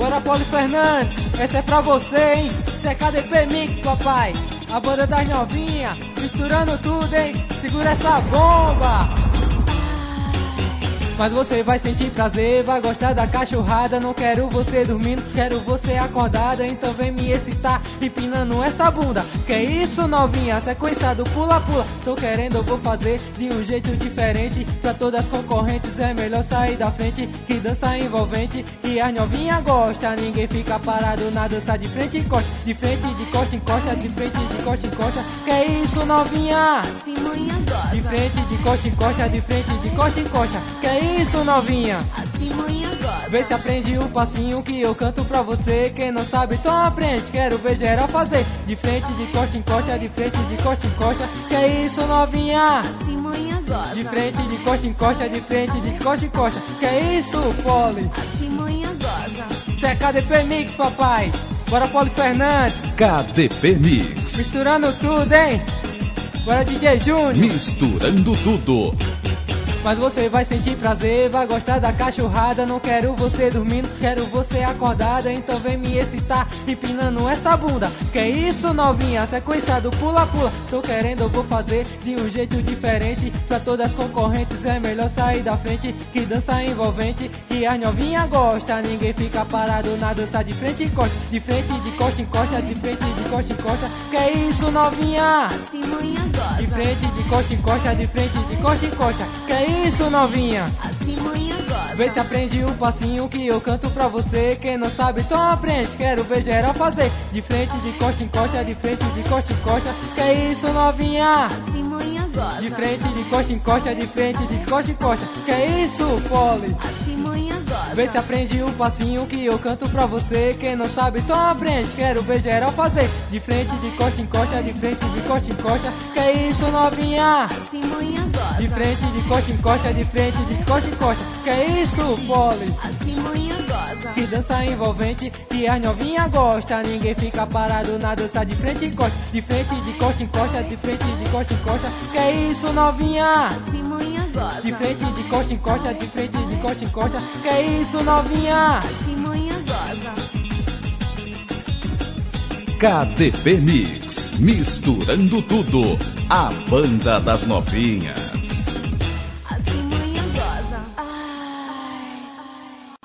Bora, Paulo Fernandes, essa é pra você, hein? Isso é KDP Mix, papai. A banda das novinhas, misturando tudo, hein? Segura essa bomba. Mas você vai sentir prazer, vai gostar da cachorrada. Não quero você dormindo, quero você acordada. Então vem me excitar, empinando essa bunda. Que isso, novinha? Sequência do pula-pula. Tô querendo, eu vou fazer de um jeito diferente. Pra todas as concorrentes é melhor sair da frente. Que dança envolvente, e as novinha gosta. Ninguém fica parado na dança de frente e costa. De frente, de costa em costa, de frente, de costa em costa. Que isso, novinha? De frente, de costa em costa, de frente, de costa em costa. Que isso, novinha? Vê se aprende o passinho que eu canto pra você. Quem não sabe, então aprende. Quero ver geral fazer. De frente, de costa em costa, de frente, de costa em costa. Que isso, novinha? De frente, de costa em costa, de frente, de costa em costa. Que isso, Poli? Isso é KDP Mix, papai. Bora, Paulo Fernandes. KDP Mix. Misturando tudo, hein? Bora, DJ Júnior. Misturando tudo. Mas você vai sentir prazer, vai gostar da cachorrada. Não quero você dormindo, quero você acordada. Então vem me excitar, empinando essa bunda. Que isso, novinha? Sequência do pula-pula. Tô querendo, eu vou fazer de um jeito diferente. Pra todas as concorrentes é melhor sair da frente. Que dança envolvente, que as novinha gosta. Ninguém fica parado na dança de frente e costa. De frente, de costa em costa, de frente, de costa em costa. Que isso, novinha? De frente, de costa em costa, de frente, de costa em costa. Que isso, novinha? Vê se aprende o passinho que eu canto pra você. Quem não sabe, então aprende. Quero ver geral fazer. De frente, de costa em costa, de frente, de costa em costa. Que isso, novinha? De frente, de costa em costa, de frente, de costa em costa. Que isso, Poli? Vê se aprende o passinho que eu canto pra você. Quem não sabe, então aprende. Quero ver geral fazer. De frente, de costa em costa, de frente, de costa em costa. Que isso, novinha? De frente, de costa em costa, de frente, de costa em costa. Que isso, Poli? Que dança envolvente, que as novinha gosta. Ninguém fica parado na dança de frente e costa. De frente, de costa em costa, de frente, de costa em costa. Que isso, novinha? De frente, de costa em costa, de frente, de costa em costa. Que isso, novinha? KDP Mix. Misturando tudo. A banda das novinhas.